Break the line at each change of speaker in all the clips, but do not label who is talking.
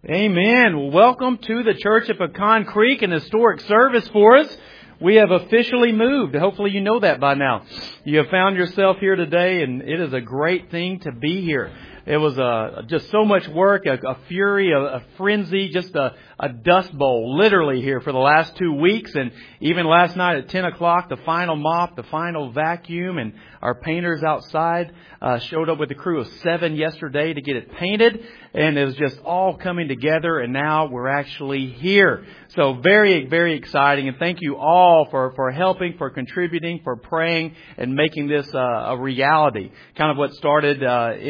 Amen. Well, welcome to the Church at Pecan Creek, an historic service for us. We have officially moved. Hopefully you know that by now. You have found yourself here today, and it is a great thing to be here. It was just so much work, a fury, a frenzy, just a dust bowl, literally here for the last 2 weeks. And even last night at 10 o'clock, the final mop, the final vacuum, and our painters outside showed up with a crew of 7 yesterday to get it painted. And it was just all coming together, and now we're actually here. So very, very exciting. And thank you all for helping, for contributing, for praying, and making this a reality. Kind of what started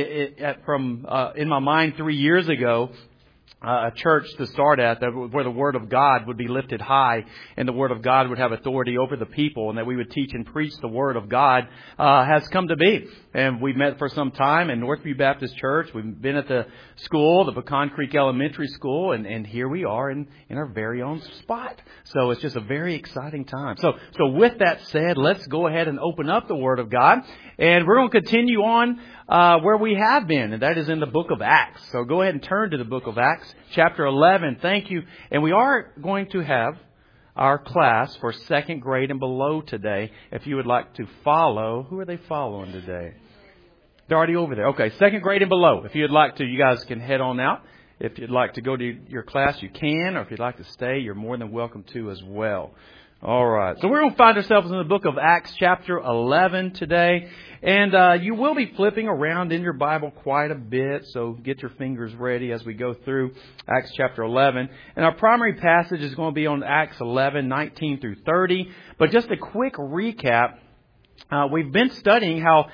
in my mind 3 years ago. A church to start at where the Word of God would be lifted high and the Word of God would have authority over the people, and that we would teach and preach the Word of God has come to be. And we've met for some time in Northview Baptist Church. We've been at the school, the Pecan Creek Elementary School, and here we are in our very own spot. So it's just a very exciting time. So with that said, let's go ahead and open up the Word of God. And we're going to continue on where we have been, and that is in the book of Acts. So go ahead and turn to the book of Acts, chapter 11. Thank you. And we are going to have our class for second grade and below today. If you would like to follow, who are they following today? They're already over there. Okay, second grade and below. If you'd like to, you guys can head on out. If you'd like to go to your class, you can. Or if you'd like to stay, you're more than welcome to as well. All right. So we're going to find ourselves in the book of Acts chapter 11 today. And you will be flipping around in your Bible quite a bit. So get your fingers ready as we go through Acts chapter 11. And our primary passage is going to be on Acts 11, 19 through 30. But just a quick recap. We've been studying how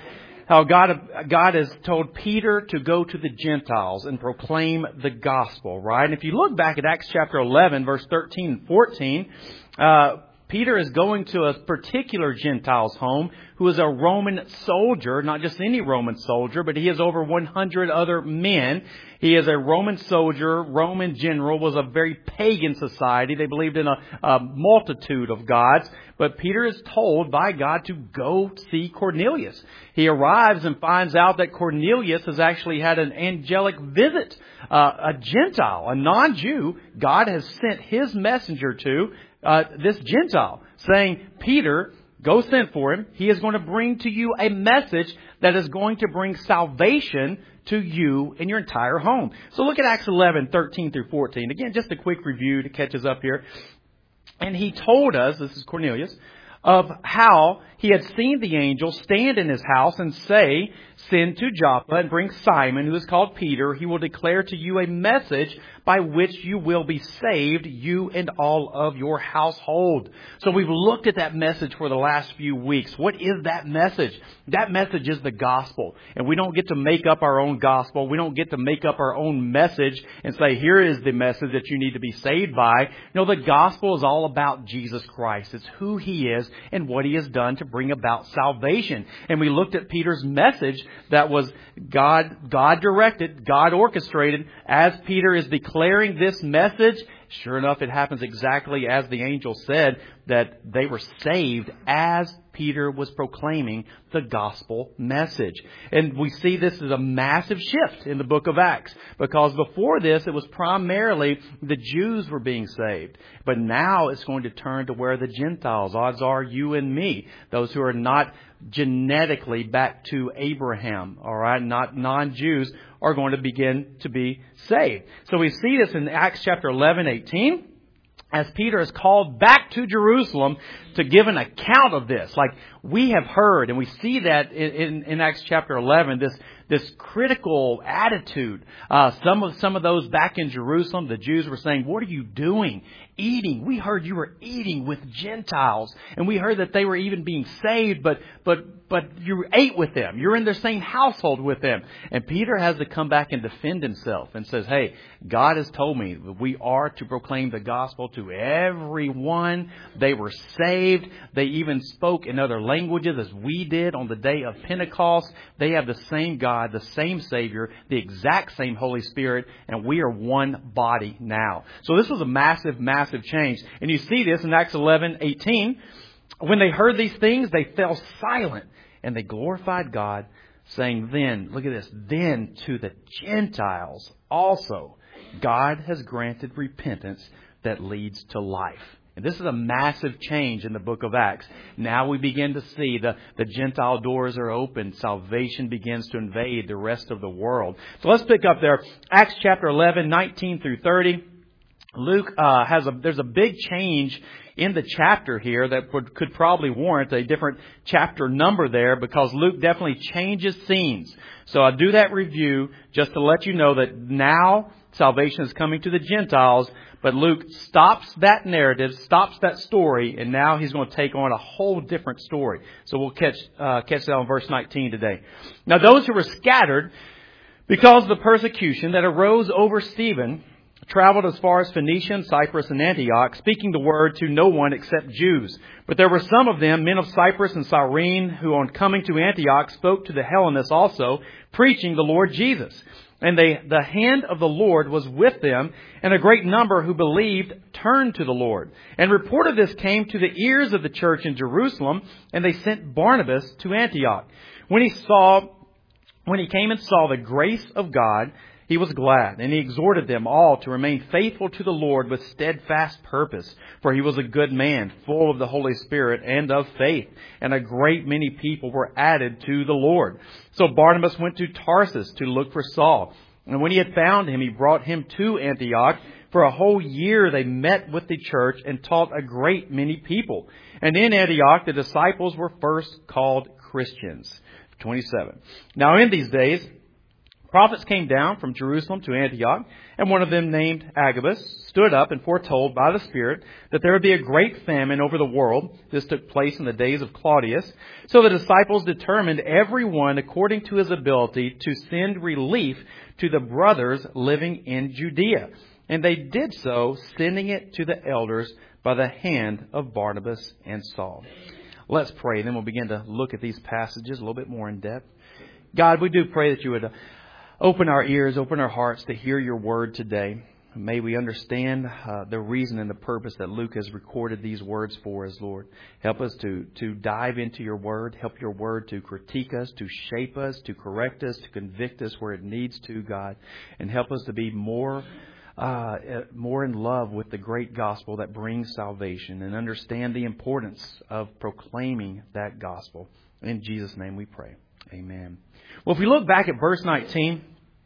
God has told Peter to go to the Gentiles and proclaim the gospel, right? And if you look back at Acts chapter 11, verse 13 and 14, Peter is going to a particular Gentile's home who is a Roman soldier, not just any Roman soldier, but he has over 100 other men. He is a Roman soldier, Roman general, was a very pagan society. They believed in a multitude of gods. But Peter is told by God to go see Cornelius. He arrives and finds out that Cornelius has actually had an angelic visit. A Gentile, a non-Jew, God has sent his messenger to this Gentile, saying, Peter, go send for him. He is going to bring to you a message that is going to bring salvation to you and your entire home. So look at Acts 11, 13 through 14. Again, just a quick review to catch us up here. And he told us, this is Cornelius, of how he had seen the angel stand in his house and say, send to Joppa and bring Simon, who is called Peter. He will declare to you a message by which you will be saved, you and all of your household. So we've looked at that message for the last few weeks. What is that message? That message is the gospel. And we don't get to make up our own gospel. We don't get to make up our own message and say, here is the message that you need to be saved by. No, the gospel is all about Jesus Christ. It's who He is and what He has done to bring about salvation. And we looked at Peter's message that was God directed, God orchestrated. As Peter is declaring this message, sure enough, it happens exactly as the angel said, that they were saved as Peter was proclaiming the gospel message. And we see this as a massive shift in the book of Acts, because before this, it was primarily the Jews were being saved. But now it's going to turn to where the Gentiles, odds are you and me, those who are not genetically back to Abraham, all right, not non-Jews, are going to begin to be saved. So we see this in Acts chapter 11, 18. As Peter is called back to Jerusalem to give an account of this. Like we have heard, and we see that in Acts chapter 11, this critical attitude. Some of those back in Jerusalem, the Jews were saying, what are you doing? Eating. We heard you were eating with Gentiles. And we heard that they were even being saved, but you ate with them. You're in the same household with them. And Peter has to come back and defend himself and says, hey, God has told me that we are to proclaim the gospel to everyone. They were saved. They even spoke in other languages as we did on the day of Pentecost. They have the same God, the same Savior, the exact same Holy Spirit, and we are one body now. So this was a massive, massive change. And you see this in Acts 11, 18. When they heard these things, they fell silent and they glorified God, saying then, look at this, then to the Gentiles also God has granted repentance that leads to life. And this is a massive change in the book of Acts. Now we begin to see the Gentile doors are open. Salvation begins to invade the rest of the world. So let's pick up there. Acts chapter 11, 19 through 30. Luke there's a big change in the chapter here that could probably warrant a different chapter number there, because Luke definitely changes scenes. So I do that review just to let you know that now salvation is coming to the Gentiles, but Luke stops that narrative, stops that story, and now he's going to take on a whole different story. So we'll catch that on verse 19 today. Now those who were scattered because of the persecution that arose over Stephen traveled as far as Phoenicia and Cyprus and Antioch, speaking the word to no one except Jews. But there were some of them, men of Cyprus and Cyrene, who on coming to Antioch spoke to the Hellenists also, preaching the Lord Jesus. And the hand of the Lord was with them, and a great number who believed turned to the Lord. And report of this came to the ears of the church in Jerusalem, and they sent Barnabas to Antioch. When he came and saw the grace of God, he was glad, and he exhorted them all to remain faithful to the Lord with steadfast purpose. For he was a good man, full of the Holy Spirit and of faith, and a great many people were added to the Lord. So Barnabas went to Tarsus to look for Saul. And when he had found him, he brought him to Antioch. For a whole year they met with the church and taught a great many people. And in Antioch the disciples were first called Christians. 27. Now in these days prophets came down from Jerusalem to Antioch, and one of them, named Agabus, stood up and foretold by the Spirit that there would be a great famine over the world. This took place in the days of Claudius. So the disciples determined, every one according to his ability, to send relief to the brothers living in Judea. And they did so, sending it to the elders by the hand of Barnabas and Saul. Let's pray, then we'll begin to look at these passages a little bit more in depth. God, we do pray that you would open our ears, open our hearts to hear your word today. May we understand the reason and the purpose that Luke has recorded these words for us, Lord. Help us to dive into your word. Help your word to critique us, to shape us, to correct us, to convict us where it needs to, God. And help us to be more in love with the great gospel that brings salvation, and understand the importance of proclaiming that gospel. In Jesus' name we pray. Amen. Well, if we look back at verse 19,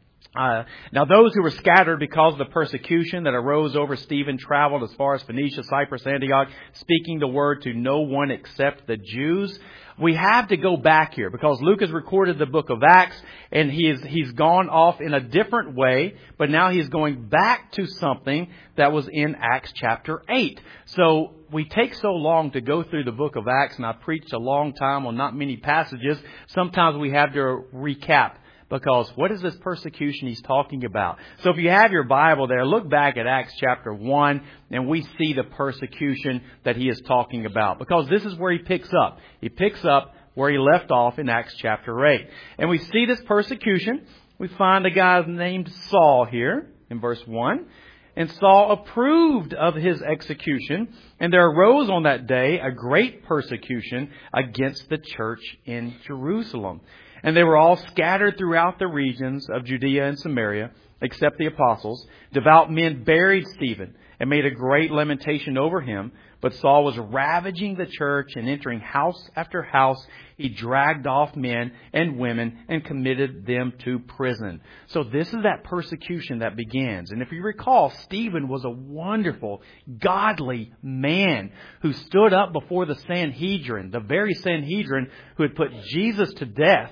now those who were scattered because of the persecution that arose over Stephen traveled as far as Phoenicia, Cyprus, Antioch, speaking the word to no one except the Jews. We have to go back here because Luke has recorded the book of Acts, and he's gone off in a different way, but now he's going back to something that was in Acts chapter 8. So we take so long to go through the book of Acts, and I preached a long time on not many passages. Sometimes we have to recap, because what is this persecution he's talking about? So if you have your Bible there, look back at Acts chapter 1, and we see the persecution that he is talking about. Because this is where he picks up. He picks up where he left off in Acts chapter 8. And we see this persecution. We find a guy named Saul here in verse 1. And Saul approved of his execution, and there arose on that day a great persecution against the church in Jerusalem. And they were all scattered throughout the regions of Judea and Samaria, except the apostles. Devout men buried Stephen and made a great lamentation over him. But Saul was ravaging the church, and entering house after house, he dragged off men and women and committed them to prison. So this is that persecution that begins. And if you recall, Stephen was a wonderful, godly man who stood up before the Sanhedrin, the very Sanhedrin who had put Jesus to death,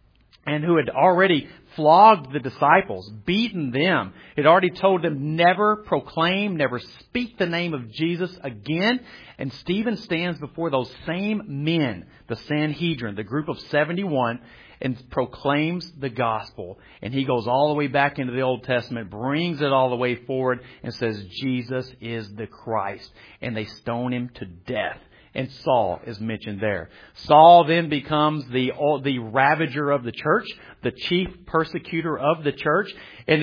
and who had already flogged the disciples, beaten them. Had already told them never proclaim, never speak the name of Jesus again. And Stephen stands before those same men, the Sanhedrin, the group of 71, and proclaims the gospel. And he goes all the way back into the Old Testament, brings it all the way forward, and says Jesus is the Christ. And they stone him to death. And Saul is mentioned there. Saul then becomes the ravager of the church, the chief persecutor of the church. And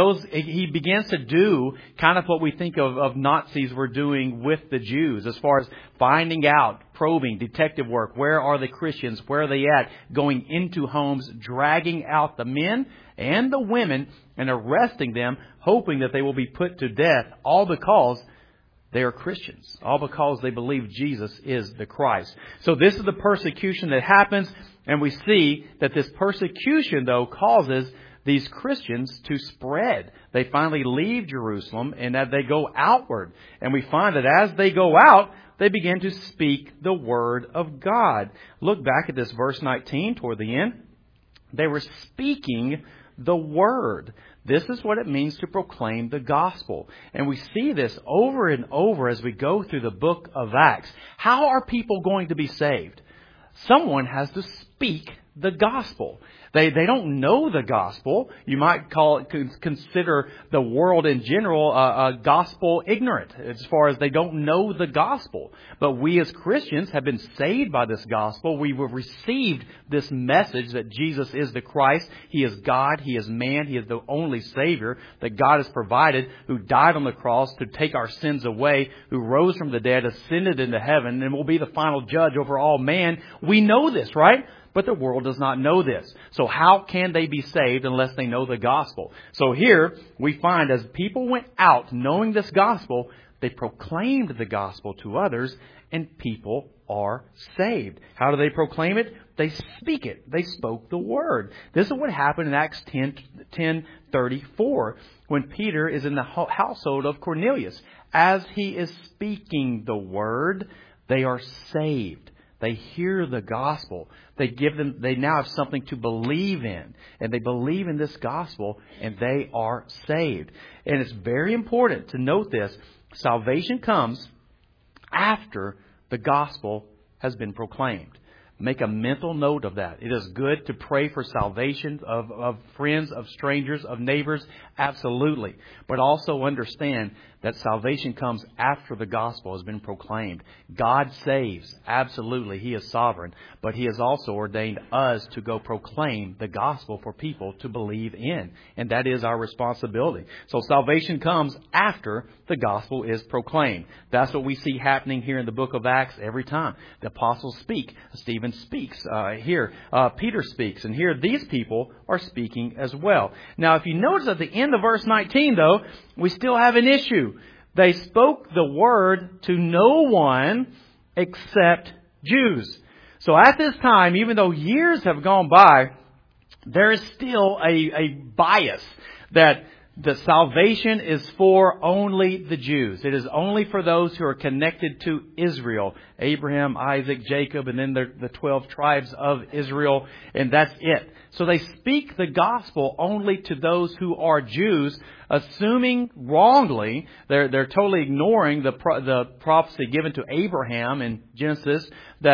he begins to do kind of what we think of Nazis were doing with the Jews, as far as finding out, probing, detective work. Where are the Christians? Where are they at? Going into homes, dragging out the men and the women and arresting them, hoping that they will be put to death, all because they are Christians, all because they believe Jesus is the Christ. So this is the persecution that happens, and we see that this persecution, though, causes these Christians to spread. They finally leave Jerusalem, and that they go outward. And we find that as they go out, they begin to speak the Word of God. Look back at this verse 19 toward the end. They were speaking the Word. This is what it means to proclaim the gospel. And we see this over and over as we go through the book of Acts. How are people going to be saved? Someone has to speak the gospel. They don't know the gospel. You might consider the world in general gospel ignorant as far as they don't know the gospel. But we as Christians have been saved by this gospel. We have received this message that Jesus is the Christ. He is God. He is man. He is the only Savior that God has provided, who died on the cross to take our sins away, who rose from the dead, ascended into heaven, and will be the final judge over all man. We know this, right? But the world does not know this. So how can they be saved unless they know the gospel? So here we find as people went out knowing this gospel, they proclaimed the gospel to others, and people are saved. How do they proclaim it? They speak it. They spoke the word. This is what happened in Acts 10:34 when Peter is in the household of Cornelius. As he is speaking the word, they are saved. They hear the gospel. They now have something to believe in. And they believe in this gospel, and they are saved. And it's very important to note this. Salvation comes after the gospel has been proclaimed. Make a mental note of that. It is good to pray for salvation of friends, of strangers, of neighbors. Absolutely. But also understand that salvation comes after the gospel has been proclaimed. God saves. Absolutely. He is sovereign. But He has also ordained us to go proclaim the gospel for people to believe in. And that is our responsibility. So salvation comes after the gospel is proclaimed. That's what we see happening here in the book of Acts every time. The apostles speak. Stephen speaks here. Peter speaks. And here these people are speaking as well. Now, if you notice at the end of verse 19, though, we still have an issue. They spoke the word to no one except Jews. So at this time, even though years have gone by, there is still a bias that the salvation is for only the Jews. It is only for those who are connected to Israel. Abraham, Isaac, Jacob, and then the 12 tribes of Israel. And that's it. So they speak the gospel only to those who are Jews, assuming wrongly, they're totally ignoring the prophecy given to Abraham in Genesis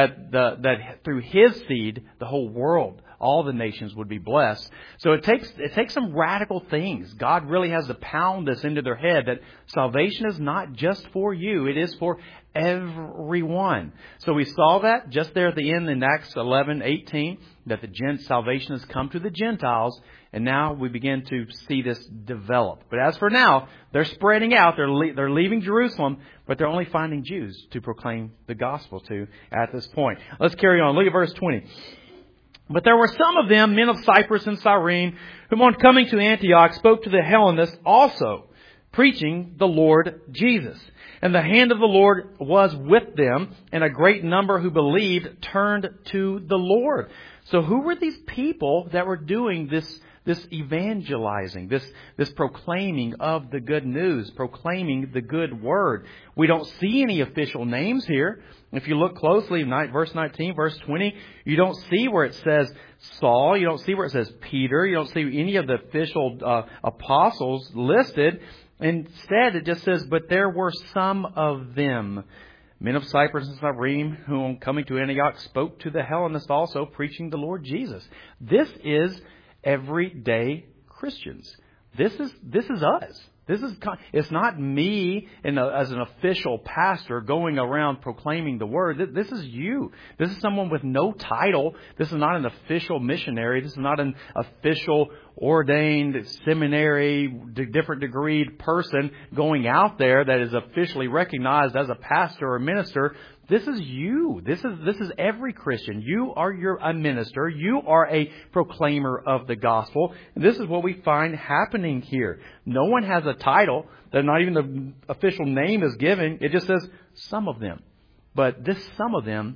that through his seed, the whole world, all the nations would be blessed. So it takes some radical things. God really has to pound this into their head that salvation is not just for you. It is for everyone. So we saw that just there at the end in Acts 11:18, that the salvation has come to the Gentiles. And now we begin to see this develop. But as for now, they're spreading out. They're leaving Jerusalem, but they're only finding Jews to proclaim the gospel to at this point. Let's carry on. Look at verse 20. But there were some of them, men of Cyprus and Cyrene, whom on coming to Antioch spoke to the Hellenists also, preaching the Lord Jesus. And the hand of the Lord was with them, and a great number who believed turned to the Lord. So who were these people that were doing this evangelizing, this proclaiming of the good news, proclaiming the good word? We don't see any official names here. If you look closely, verse 19, verse 20, you don't see where it says Saul. You don't see where it says Peter. You don't see any of the official apostles listed. Instead, it just says, but there were some of them, men of Cyprus and Cyrene, who coming to Antioch spoke to the Hellenists also, preaching the Lord Jesus. This is everyday Christians. This is us. It's not me as an official pastor going around proclaiming the word. This is you. This is someone with no title. This is not an official missionary. This is not an official ordained seminary, different degreed person going out there that is officially recognized as a pastor or minister. This is you. This is every Christian. You are a minister. You are a proclaimer of the gospel. And this is what we find happening here. No one has a title. That not even the official name is given. It just says some of them. But this some of them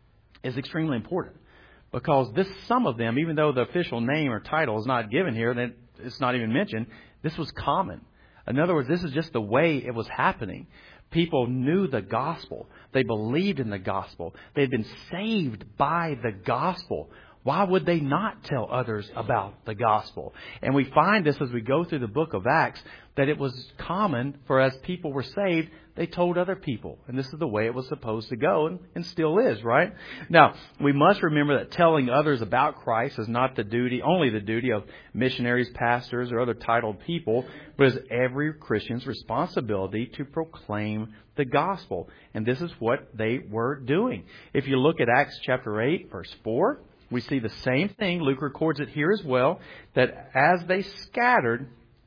is extremely important. Because this some of them, even though the official name or title is not given here, then it's not even mentioned, this was common. In other words, this is just the way it was happening. People knew the gospel. They believed in the gospel. They had been saved by the gospel. Why would they not tell others about the gospel? And we find this as we go through the book of Acts, that it was common for as people were saved, they told other people. And this is the way it was supposed to go and still is, right? Now, we must remember that telling others about Christ is not only the duty of missionaries, pastors, or other titled people, but is every Christian's responsibility to proclaim the gospel. And this is what they were doing. If you look at Acts chapter 8, verse 4, we see the same thing. Luke records it here as well, that as they scattered,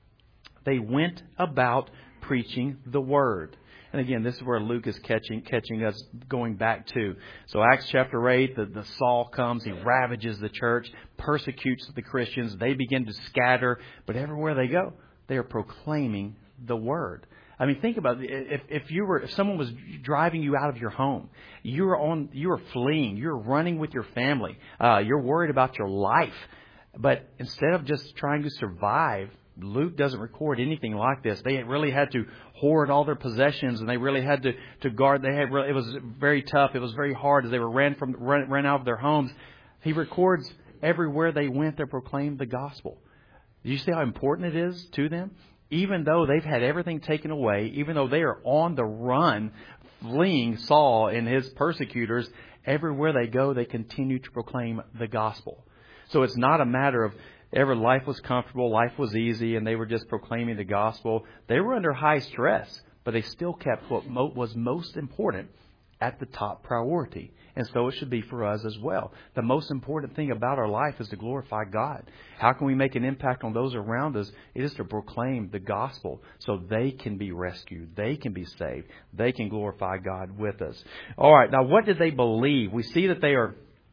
they went about preaching the word. And again, this is where Luke is catching us going back to. So Acts chapter 8, the Saul comes, he ravages the church, persecutes the Christians. They begin to scatter, but everywhere they go, they are proclaiming the word. I mean, think about it. If someone was driving you out of your home, you were fleeing, you're running with your family, you're worried about your life. But instead of just trying to survive, Luke doesn't record anything like this. They really had to hoard all their possessions, and they really had to guard. It was very tough. It was very hard as they were ran out of their homes. He records everywhere they went, they proclaimed the gospel. Do you see how important it is to them? Even though they've had everything taken away, even though they are on the run, fleeing Saul and his persecutors, everywhere they go, they continue to proclaim the gospel. So it's not a matter of life was comfortable, life was easy, and they were just proclaiming the gospel. They were under high stress, but they still kept what was most important at the top priority. And so it should be for us as well. The most important thing about our life is to glorify God. How can we make an impact on those around us? It is to proclaim the gospel so they can be rescued. They can be saved. They can glorify God with us. All right. Now, what did they believe? We see that they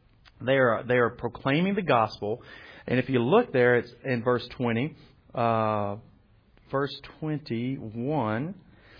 are proclaiming the gospel. And if you look there, it's in verse 20, verse 21.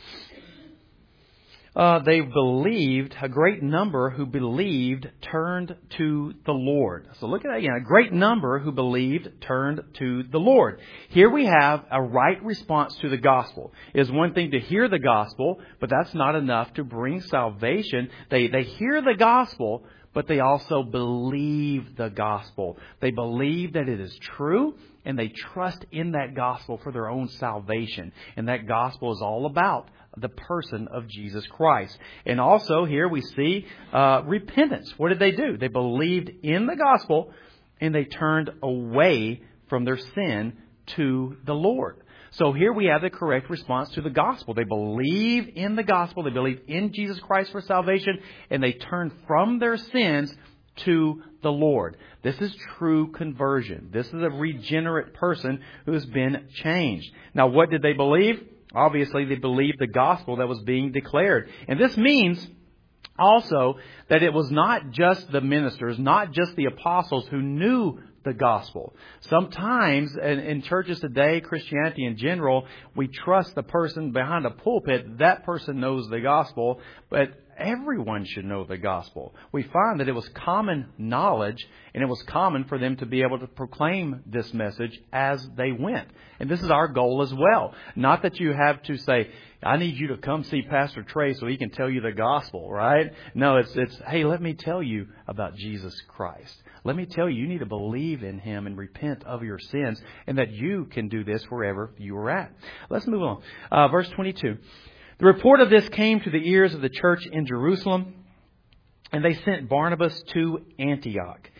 They believed, a great number who believed turned to the Lord. So look at that again. A great number who believed turned to the Lord. Here we have a right response to the gospel. It is one thing to hear the gospel, but that's not enough to bring salvation. They hear the gospel, but they also believe the gospel. They believe that it is true, and they trust in that gospel for their own salvation. And that gospel is all about the person of Jesus Christ. And also here we see repentance. What did they do? They believed in the gospel, and they turned away from their sin to the Lord. So here we have the correct response to the gospel. They believe in the gospel. They believe in Jesus Christ for salvation. And they turn from their sins to the Lord. This is true conversion. This is a regenerate person who has been changed. Now, what did they believe? Obviously, they believed the gospel that was being declared. And this means also that it was not just the ministers, not just the apostles who knew the gospel. Sometimes in churches today, Christianity in general, we trust the person behind a pulpit. That person knows the gospel, but everyone should know the gospel. We find that it was common knowledge, and it was common for them to be able to proclaim this message as they went. And this is our goal as well. Not that you have to say, I need you to come see Pastor Trey so he can tell you the gospel, right? No, it's hey, let me tell you about Jesus Christ. Let me tell you, you need to believe in Him and repent of your sins, and that you can do this wherever you are at. Let's move on. Verse 22. The report of this came to the ears of the church in Jerusalem, and they sent Barnabas to Antioch.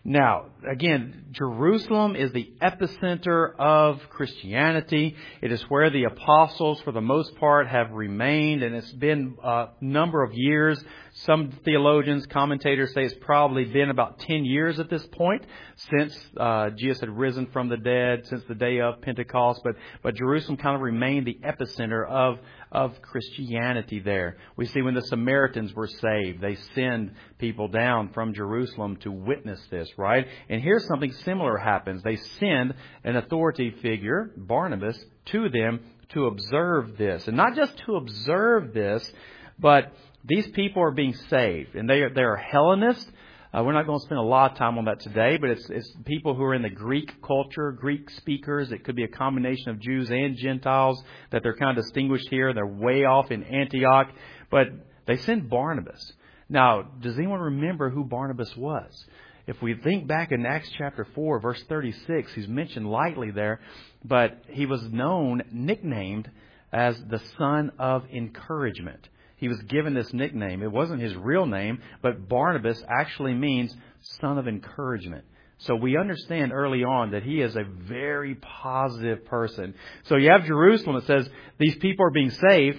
Now, again, Jerusalem is the epicenter of Christianity. It is where the apostles, for the most part, have remained, and it's been a number of years. Some theologians, commentators say it's probably been about 10 years at this point since Jesus had risen from the dead, since the day of Pentecost. But Jerusalem kind of remained the epicenter of Christianity there. We see when the Samaritans were saved, they send people down from Jerusalem to witness this, right? And here's something similar happens. They send an authority figure, Barnabas, to them to observe this. And not just to observe this, but these people are being saved. And they're Hellenists. We're not going to spend a lot of time on that today, but it's people who are in the Greek culture, Greek speakers. It could be a combination of Jews and Gentiles that they're kind of distinguished here. They're way off in Antioch, but they send Barnabas. Now, does anyone remember who Barnabas was? If we think back in Acts chapter 4, verse 36, he's mentioned lightly there, but he was nicknamed as the son of encouragement. He was given this nickname. It wasn't his real name, but Barnabas actually means son of encouragement. So we understand early on that he is a very positive person. So you have Jerusalem. It says these people are being saved.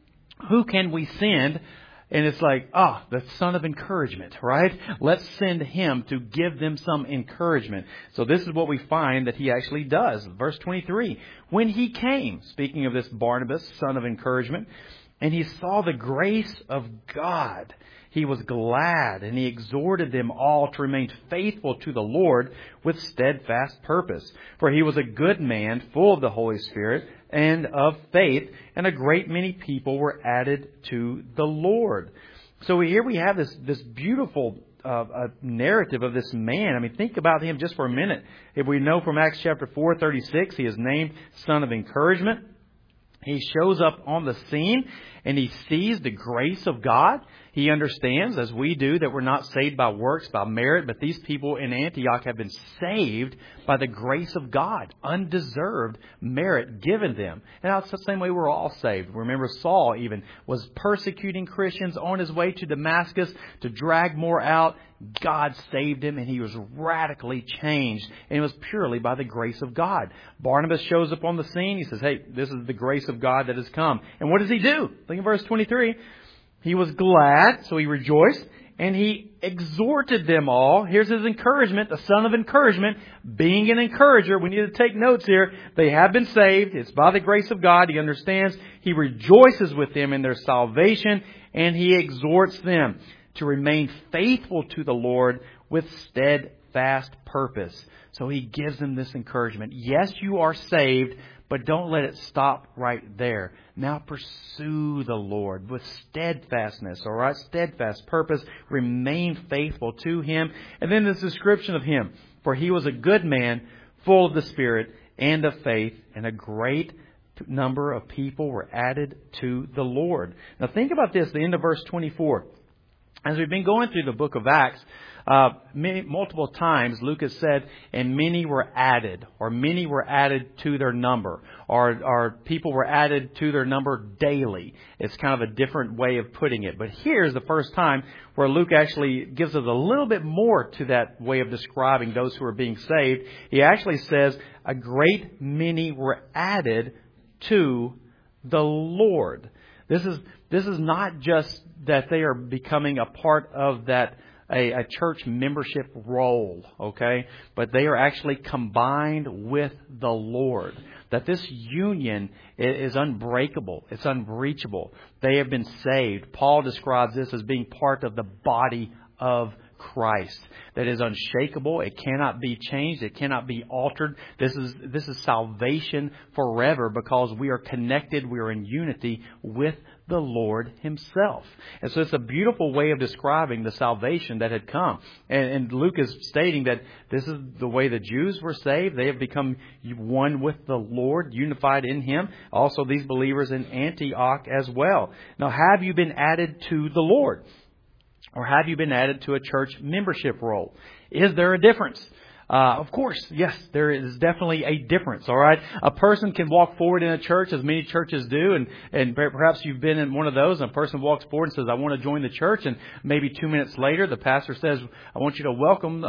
Who can we send? And it's like, the son of encouragement, right? Let's send him to give them some encouragement. So this is what we find that he actually does. Verse 23, when he came, speaking of this Barnabas, son of encouragement, and he saw the grace of God, he was glad, and he exhorted them all to remain faithful to the Lord with steadfast purpose. For he was a good man, full of the Holy Spirit and of faith, and a great many people were added to the Lord. So here we have this beautiful narrative of this man. I mean, think about him just for a minute. If we know from Acts chapter 4:36, he is named son of encouragement. He shows up on the scene and he sees the grace of God. He understands, as we do, that we're not saved by works, by merit, but these people in Antioch have been saved by the grace of God, undeserved merit given them. And that's the same way we're all saved. Remember, Saul even was persecuting Christians on his way to Damascus to drag more out. God saved him and he was radically changed. And it was purely by the grace of God. Barnabas shows up on the scene. He says, hey, this is the grace of God that has come. And what does he do? Look at verse 23. He was glad, so he rejoiced, and he exhorted them all. Here's his encouragement, the son of encouragement, being an encourager. We need to take notes here. They have been saved. It's by the grace of God. He understands. He rejoices with them in their salvation, and he exhorts them to remain faithful to the Lord with steadfast purpose. So he gives them this encouragement. Yes, you are saved, but don't let it stop right there. Now pursue the Lord with steadfastness, all right? Steadfast purpose. Remain faithful to him. And then this description of him. For he was a good man, full of the Spirit and of faith, and a great number of people were added to the Lord. Now think about this, the end of verse 24. As we've been going through the book of Acts, multiple times Luke has said, and many were added, or many were added to their number, or people were added to their number daily. It's kind of a different way of putting it. But here's the first time where Luke actually gives us a little bit more to that way of describing those who are being saved. He actually says, a great many were added to the Lord. This is not just that they are becoming a part of that a church membership roll, okay? But they are actually combined with the Lord. That this union is unbreakable. It's unbreachable. They have been saved. Paul describes this as being part of the body of Christ. That is unshakable. It cannot be changed. It cannot be altered. This is salvation forever because we are connected. We are in unity with the Lord himself. And so it's a beautiful way of describing the salvation that had come. And Luke is stating that this is the way the Jews were saved. They have become one with the Lord, unified in him. Also these believers in Antioch as well. Now, have you been added to the Lord? Or have you been added to a church membership roll? Is there a difference? Of course, yes, there is definitely a difference, all right? A person can walk forward in a church, as many churches do, and perhaps you've been in one of those, and a person walks forward and says, I want to join the church, and maybe 2 minutes later, the pastor says, I want you to welcome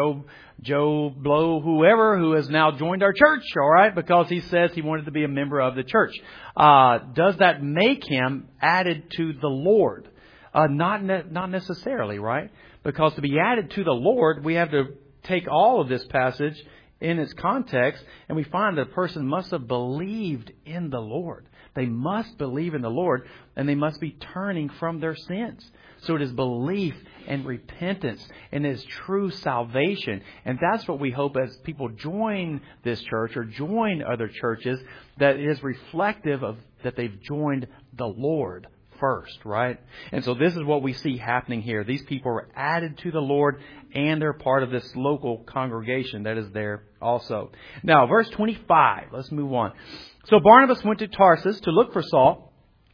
Joe Blow, whoever, who has now joined our church, all right, because he says he wanted to be a member of the church. Does that make him added to the Lord? Not necessarily, right? Because to be added to the Lord, we have to take all of this passage in its context, and we find that a person must have believed in the Lord. They must believe in the Lord, and they must be turning from their sins. So it is belief and repentance, and it is true salvation. And that's what we hope as people join this church or join other churches, that it is reflective of that they've joined the Lord first, right? And so this is what we see happening here. These people are added to the Lord, and they're part of this local congregation that is there also. Now, verse 25. Let's move on. So Barnabas went to Tarsus to look for Saul.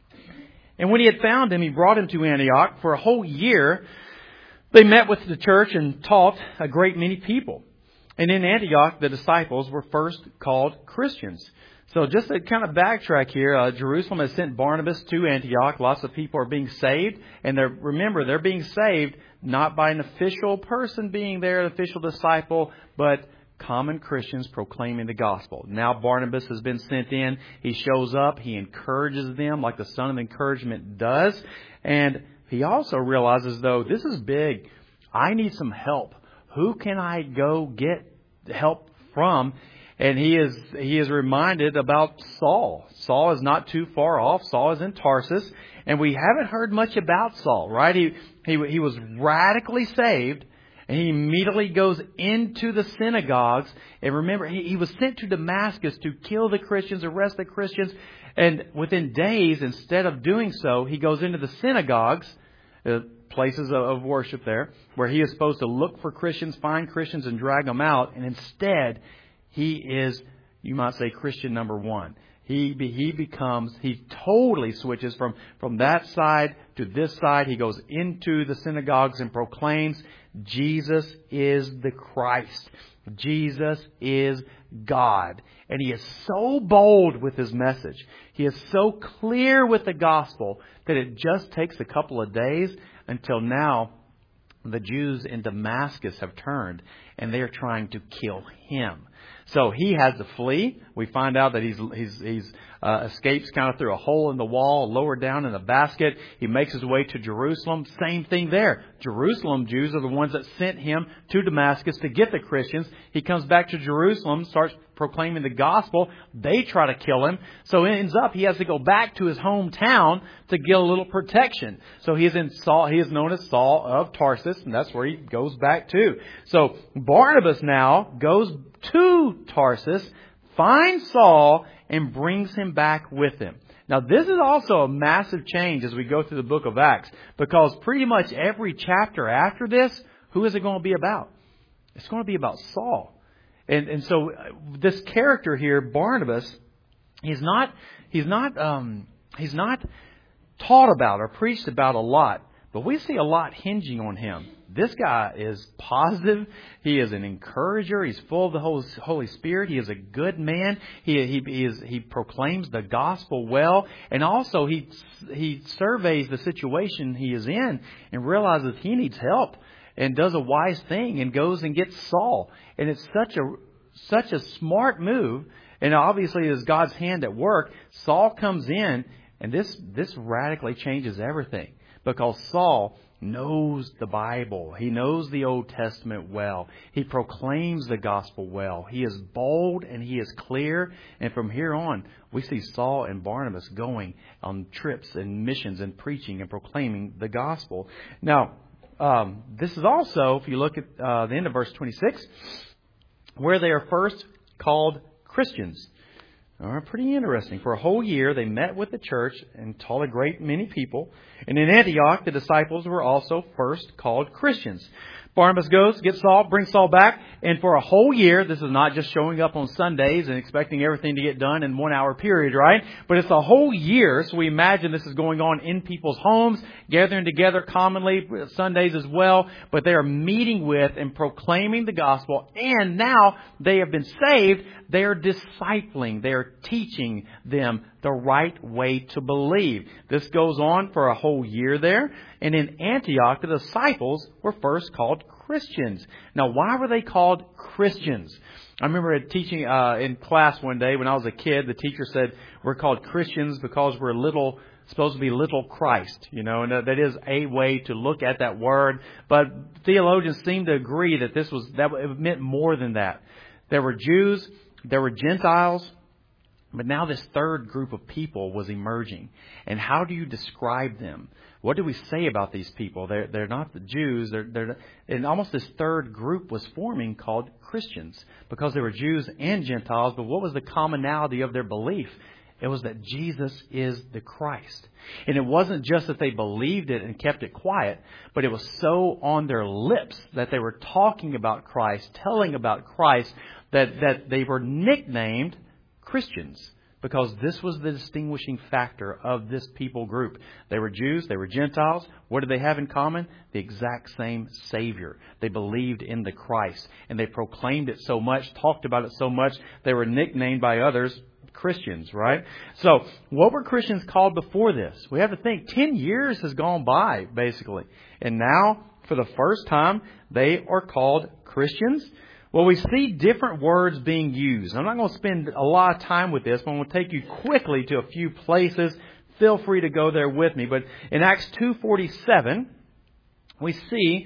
And when he had found him, he brought him to Antioch. For a whole year, they met with the church and taught a great many people. And in Antioch, the disciples were first called Christians. So just to kind of backtrack here, Jerusalem has sent Barnabas to Antioch. Lots of people are being saved. And they're being saved not by an official person being there, an official disciple, but common Christians proclaiming the gospel. Now Barnabas has been sent in. He shows up. He encourages them like the son of encouragement does. And he also realizes, though, this is big. I need some help. Who can I go get help from? And he is reminded about Saul. Saul is not too far off. Saul is in Tarsus. And we haven't heard much about Saul, right? He was radically saved. And he immediately goes into the synagogues. And remember, he was sent to Damascus to kill the Christians, arrest the Christians. And within days, instead of doing so, he goes into the synagogues, places of worship there, where he is supposed to look for Christians, find Christians, and drag them out. And instead, he is, you might say, Christian number one. He totally switches from that side to this side. He goes into the synagogues and proclaims Jesus is the Christ. Jesus is God. And he is so bold with his message. He is so clear with the gospel that it just takes a couple of days until now the Jews in Damascus have turned and they are trying to kill him. So he has to flee. We find out that he's escapes kind of through a hole in the wall, lower down in a basket. He makes his way to Jerusalem. Same thing there. Jerusalem Jews are the ones that sent him to Damascus to get the Christians. He comes back to Jerusalem, starts proclaiming the gospel. They try to kill him. So it ends up he has to go back to his hometown to get a little protection. So he is known as Saul of Tarsus, and that's where he goes back to. So Barnabas now goes to Tarsus, finds Saul, and brings him back with him. Now, this is also a massive change as we go through the book of Acts, because pretty much every chapter after this, who is it going to be about? It's going to be about Saul. And so this character here, Barnabas, he's not taught about or preached about a lot, but we see a lot hinging on him. This guy is positive. He is an encourager. He's full of the Holy Spirit. He is a good man. He proclaims the gospel well. And also he surveys the situation he is in and realizes he needs help and does a wise thing and goes and gets Saul. And it's such a smart move. And obviously it is God's hand at work. Saul comes in, and this radically changes everything, because Saul knows the Bible. He knows the Old Testament well. He proclaims the gospel well. He is bold and he is clear. And from here on, we see Saul and Barnabas going on trips and missions and preaching and proclaiming the gospel. Now, this is also, if you look at the end of verse 26, where they are first called Christians. Pretty interesting. For a whole year, they met with the church and taught a great many people. And in Antioch, the disciples were also first called Christians. Barnabas goes, gets Saul, brings Saul back, and for a whole year, this is not just showing up on Sundays and expecting everything to get done in 1 hour period, right? But it's a whole year, so we imagine this is going on in people's homes, gathering together commonly, Sundays as well, but they are meeting with and proclaiming the gospel, and now they have been saved, they are discipling, they are teaching them the right way to believe. This goes on for a whole year there. And in Antioch, the disciples were first called Christians. Now, why were they called Christians? I remember teaching in class one day when I was a kid, the teacher said we're called Christians because we're supposed to be little Christ, and that is a way to look at that word. But theologians seem to agree that it meant more than that. There were Jews, there were Gentiles, but now this third group of people was emerging. And how do you describe them? What do we say about these people? They're not the Jews. And almost this third group was forming called Christians because they were Jews and Gentiles. But what was the commonality of their belief? It was that Jesus is the Christ. And it wasn't just that they believed it and kept it quiet, but it was so on their lips that they were talking about Christ, telling about Christ, that they were nicknamed Christians, because this was the distinguishing factor of this people group. They were Jews, they were Gentiles. What did they have in common? The exact same Savior. They believed in the Christ, and they proclaimed it so much, talked about it so much, they were nicknamed by others Christians, right? So, what were Christians called before this? We have to think 10 years has gone by, basically. And now, for the first time, they are called Christians. Well, we see different words being used. I'm not going to spend a lot of time with this, but I'm going to take you quickly to a few places. Feel free to go there with me. But in Acts 2:47, we see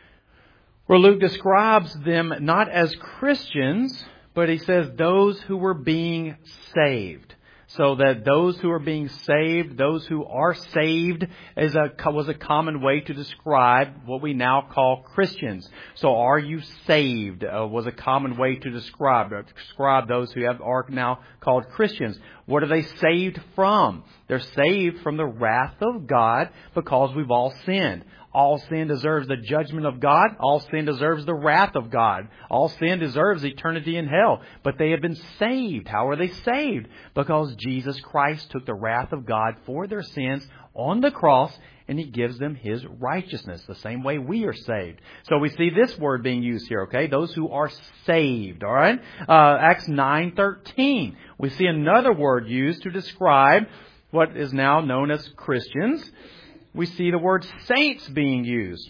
where Luke describes them not as Christians, but he says those who were being saved. So that those who are being saved, those who are saved, was a common way to describe what we now call Christians. So, are you saved? Was a common way to describe those who are now called Christians. What are they saved from? They're saved from the wrath of God because we've all sinned. All sin deserves the judgment of God. All sin deserves the wrath of God. All sin deserves eternity in hell. But they have been saved. How are they saved? Because Jesus Christ took the wrath of God for their sins on the cross, and He gives them His righteousness, the same way we are saved. So we see this word being used here, okay? Those who are saved, all right? Acts 9:13. We see another word used to describe what is now known as Christians. We see the word saints being used.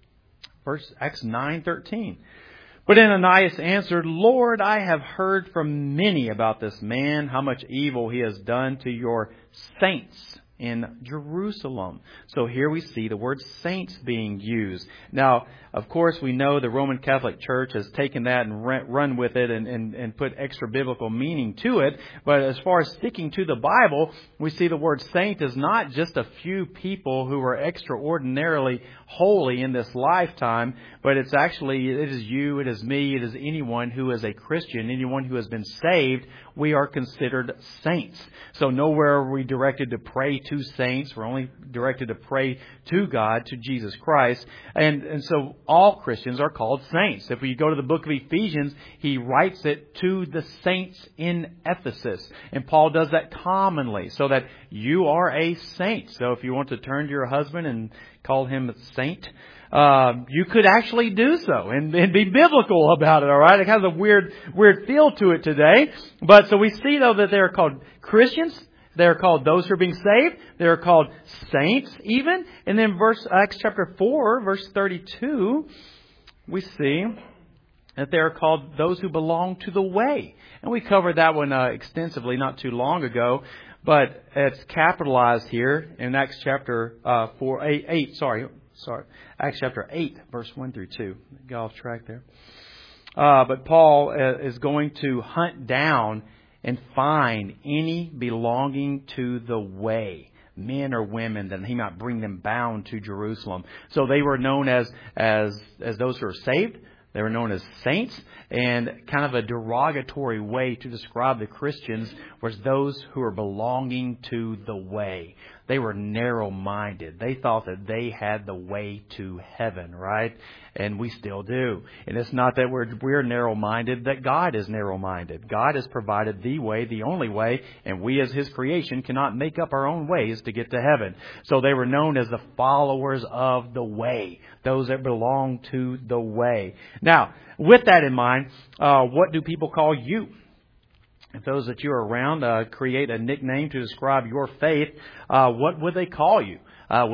First, Acts 9:13. But Ananias answered, Lord, I have heard from many about this man, how much evil he has done to your saints in Jerusalem. So here we see the word saints being used. Now, of course, we know the Roman Catholic Church has taken that and run with it and put extra biblical meaning to it. But as far as sticking to the Bible, we see the word saint is not just a few people who are extraordinarily holy in this lifetime, but it is you, it is me, it is anyone who is a Christian, anyone who has been saved. We are considered saints. So nowhere are we directed to pray to saints. We're only directed to pray to God, to Jesus Christ. And so all Christians are called saints. If we go to the book of Ephesians, he writes it to the saints in Ephesus. And Paul does that commonly, so that you are a saint. So if you want to turn to your husband and call him a saint, you could actually do so and be biblical about it, all right? It has a weird feel to it today. But so we see, though, that they are called Christians. They are called those who are being saved. They are called saints even. And then Acts chapter 4, verse 32, we see that they are called those who belong to the way. And we covered that one extensively not too long ago. But it's capitalized here in Acts chapter 8. Acts chapter 8, verse 1 through 2. Get off track there. But Paul is going to hunt down and find any belonging to the way, men or women, that he might bring them bound to Jerusalem. So they were known as those who are saved, They were known as saints, and kind of a derogatory way to describe the Christians was those who were belonging to the way. They were narrow-minded. They thought that they had the way to heaven, right? And we still do. And it's not that we're narrow-minded, that God is narrow-minded. God has provided the way, the only way, and we as His creation cannot make up our own ways to get to heaven. So they were known as the followers of the way, those that belong to the way. Now, with that in mind, what do people call you? If those that you are around create a nickname to describe your faith, what would they call you?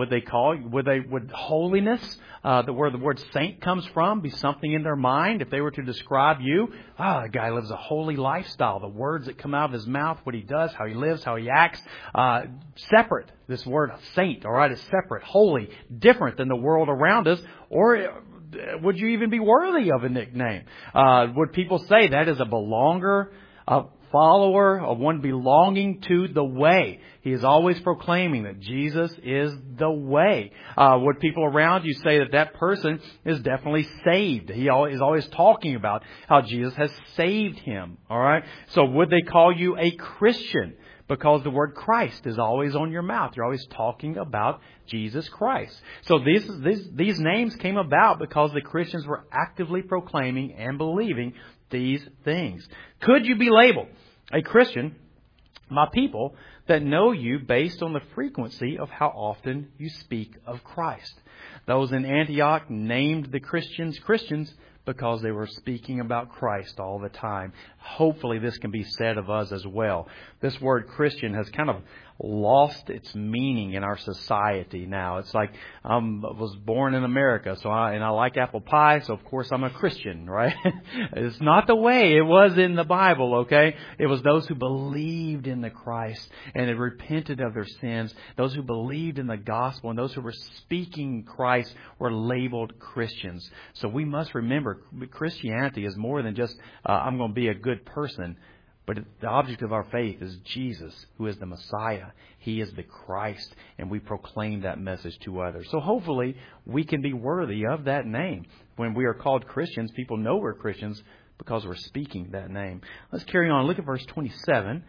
Would holiness, where the word saint comes from, be something in their mind? If they were to describe you, the guy lives a holy lifestyle. The words that come out of his mouth, what he does, how he lives, how he acts, separate. This word saint, all right, is separate, holy, different than the world around us. Or would you even be worthy of a nickname? Would people say that is a belonger, a follower, of one belonging to the way? He is always proclaiming that Jesus is the way. Would people around you say that person is definitely saved? He is always talking about how Jesus has saved him. All right. So would they call you a Christian? Because the word Christ is always on your mouth. You're always talking about Jesus Christ. So these names came about because the Christians were actively proclaiming and believing these things. Could you be labeled a Christian by people that know you based on the frequency of how often you speak of Christ? Those in Antioch named the Christians because they were speaking about Christ all the time. Hopefully this can be said of us as well. This word Christian has kind of lost its meaning in our society now. It's like I was born in America, so I like apple pie, so of course I'm a Christian, right? It's not the way it was in the Bible, okay? It was those who believed in the Christ and had repented of their sins. Those who believed in the gospel and those who were speaking Christ were labeled Christians. So we must remember Christianity is more than just I'm going to be a good person. But the object of our faith is Jesus, who is the Messiah. He is the Christ, and we proclaim that message to others. So hopefully we can be worthy of that name. When we are called Christians, people know we're Christians because we're speaking that name. Let's carry on. Look at verse 27.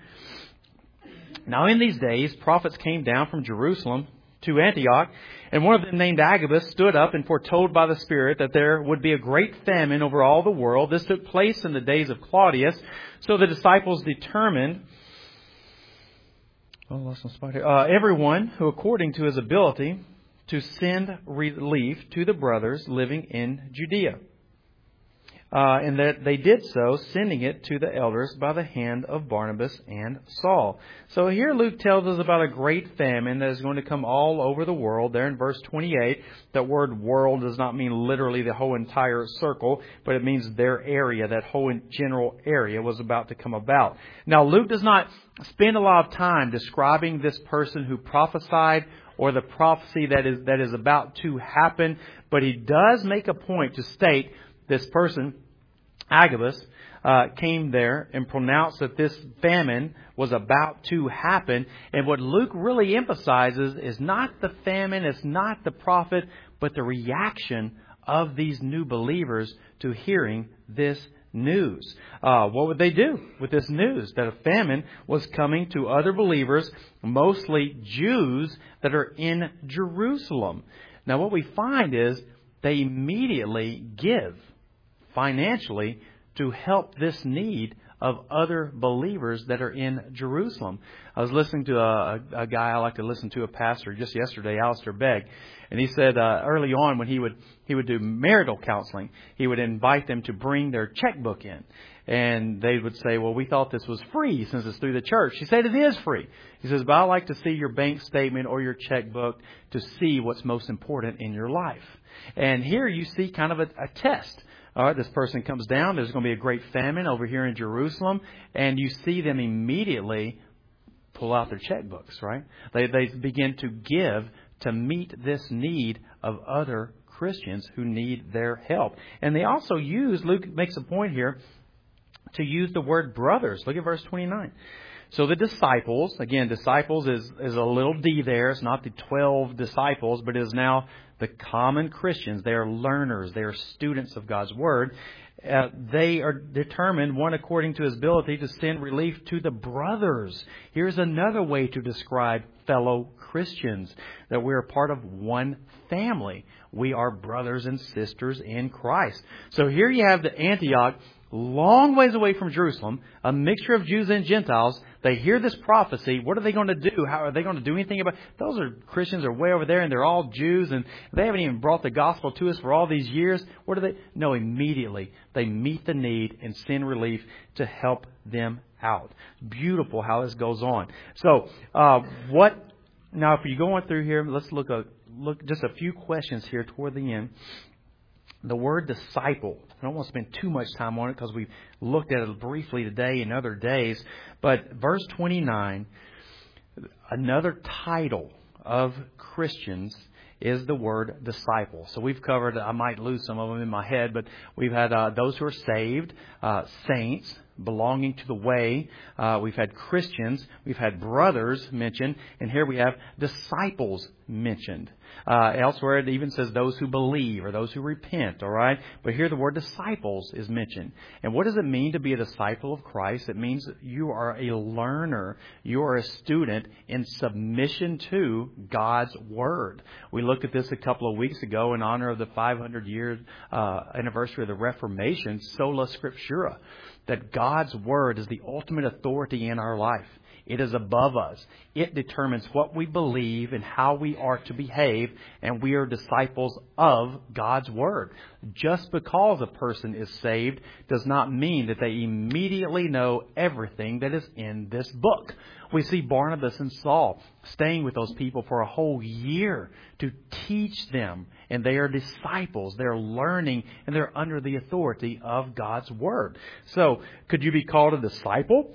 Now in these days, prophets came down from Jerusalem to Antioch, and one of them named Agabus stood up and foretold by the Spirit that there would be a great famine over all the world. This took place in the days of Claudius. So the disciples determined, everyone who according to his ability to send relief to the brothers living in Judea. And that they did so, sending it to the elders by the hand of Barnabas and Saul. So here Luke tells us about a great famine that is going to come all over the world. There in verse 28, that word world does not mean literally the whole entire circle, but it means their area, that whole general area was about to come about. Now Luke does not spend a lot of time describing this person who prophesied or the prophecy that is about to happen, but he does make a point to state this person, Agabus, came there and pronounced that this famine was about to happen. And what Luke really emphasizes is not the famine, it's not the prophet, but the reaction of these new believers to hearing this news. What would they do with this news? That a famine was coming to other believers, mostly Jews that are in Jerusalem. Now what we find is they immediately give financially to help this need of other believers that are in Jerusalem. I was listening to a guy I like to listen to, a pastor, just yesterday, Alistair Begg, and he said early on when he would do marital counseling, he would invite them to bring their checkbook in. And they would say, well, we thought this was free since it's through the church. He said it is free. He says, but I like to see your bank statement or your checkbook to see what's most important in your life. And here you see kind of a test. All right, this person comes down. There's going to be a great famine over here in Jerusalem. And you see them immediately pull out their checkbooks, right? They begin to give to meet this need of other Christians who need their help. And they also use, Luke makes a point here, to use the word brothers. Look at verse 29. So the disciples, again, disciples is a little d there. It's not the 12 disciples, but it is now the common Christians. They are learners. They are students of God's Word. They are determined, one according to his ability, to send relief to the brothers. Here's another way to describe fellow Christians, that we're a part of one family. We are brothers and sisters in Christ. So here you have the Antioch, long ways away from Jerusalem, a mixture of Jews and Gentiles. They hear this prophecy. What are they going to do? How are they going to do anything about it? Those are Christians are way over there, and they're all Jews, and they haven't even brought the gospel to us for all these years. What do they? No, immediately they meet the need and send relief to help them out. Beautiful how this goes on. So, now, if you're going through here, let's look just a few questions here toward the end. The word disciple. I don't want to spend too much time on it because we've looked at it briefly today and other days. But verse 29, another title of Christians is the word disciple. So we've covered, I might lose some of them in my head, but we've had those who are saved, saints, belonging to the way. We've had Christians. We've had brothers mentioned. And here we have disciples mentioned. Elsewhere it even says those who believe or those who repent. All right. But here the word disciples is mentioned. And what does it mean to be a disciple of Christ? It means that you are a learner. You are a student in submission to God's Word. We looked at this a couple of weeks ago in honor of the 500-year anniversary of the Reformation, Sola Scriptura. That God's Word is the ultimate authority in our life. It is above us. It determines what we believe and how we are to behave, and we are disciples of God's Word. Just because a person is saved does not mean that they immediately know everything that is in this book. We see Barnabas and Saul staying with those people for a whole year to teach them. And they are disciples. They're learning and they're under the authority of God's Word. So, could you be called a disciple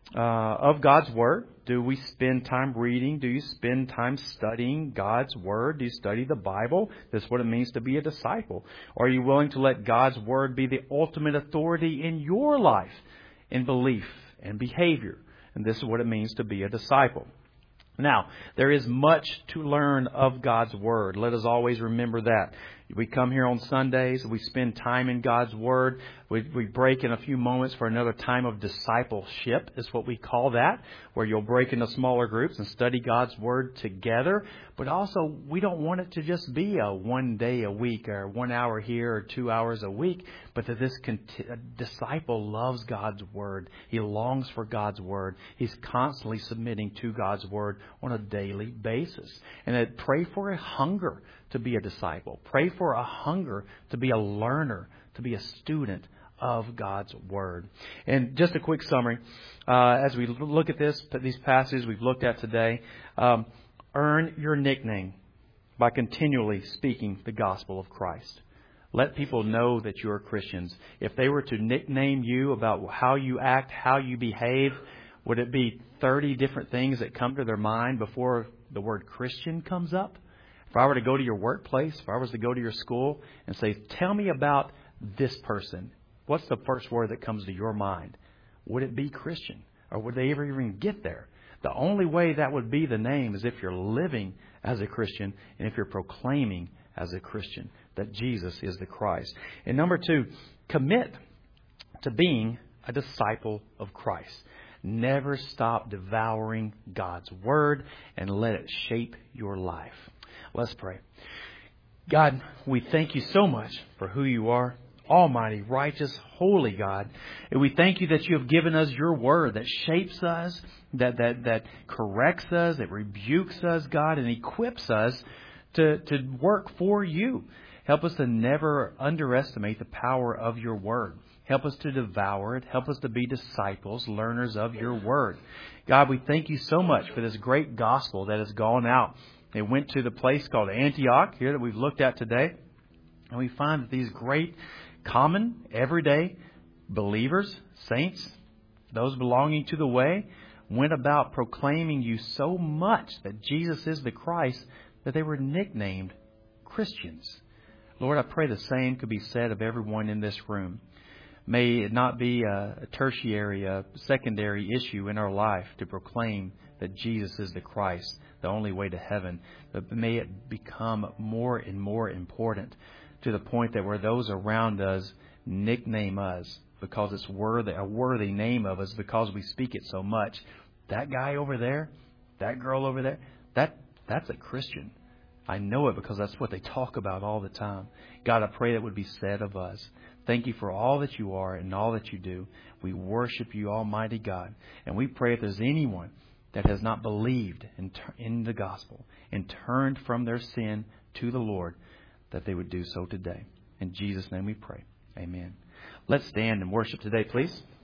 of God's Word? Do we spend time reading? Do you spend time studying God's Word? Do you study the Bible? That's what it means to be a disciple. Are you willing to let God's Word be the ultimate authority in your life, in belief and behavior? And this is what it means to be a disciple. Now, there is much to learn of God's Word. Let us always remember that. We come here on Sundays. We spend time in God's Word. We break in a few moments for another time of discipleship, is what we call that, where you'll break into smaller groups and study God's Word together. But also, we don't want it to just be a 1 day a week or 1 hour here or 2 hours a week, but that this disciple loves God's Word. He longs for God's Word. He's constantly submitting to God's Word on a daily basis. And that pray for a hunger to be a disciple. Pray for a hunger to be a learner, to be a student of God's Word. And just a quick summary, as we look at these passages we've looked at today, earn your nickname by continually speaking the gospel of Christ. Let people know that you are Christians. If they were to nickname you about how you act, how you behave, would it be 30 different things that come to their mind before the word Christian comes up? If I were to go to your workplace, if I was to go to your school and say, tell me about this person, what's the first word that comes to your mind? Would it be Christian? Or would they ever even get there? The only way that would be the name is if you're living as a Christian and if you're proclaiming as a Christian that Jesus is the Christ. And number 2, commit to being a disciple of Christ. Never stop devouring God's Word and let it shape your life. Let's pray. God, we thank you so much for who you are. Almighty, righteous, holy God. And we thank you that you have given us your Word that shapes us, that corrects us, that rebukes us, God, and equips us to work for you. Help us to never underestimate the power of your Word. Help us to devour it. Help us to be disciples, learners of your Word. God, we thank you so much for this great gospel that has gone out. It went to the place called Antioch here that we've looked at today. And we find that these great, common, everyday believers, saints, those belonging to the way, went about proclaiming you so much that Jesus is the Christ that they were nicknamed Christians. Lord, I pray the same could be said of everyone in this room. May it not be a tertiary, a secondary issue in our life to proclaim that Jesus is the Christ, the only way to heaven. But may it become more and more important to the point that where those around us nickname us because it's a worthy name of us because we speak it so much. That guy over there, that girl over there, that's a Christian. I know it because that's what they talk about all the time. God, I pray that would be said of us. Thank you for all that you are and all that you do. We worship you, Almighty God. And we pray if there's anyone that has not believed in the gospel and turned from their sin to the Lord, that they would do so today. In Jesus' name we pray. Amen. Let's stand and worship today, please.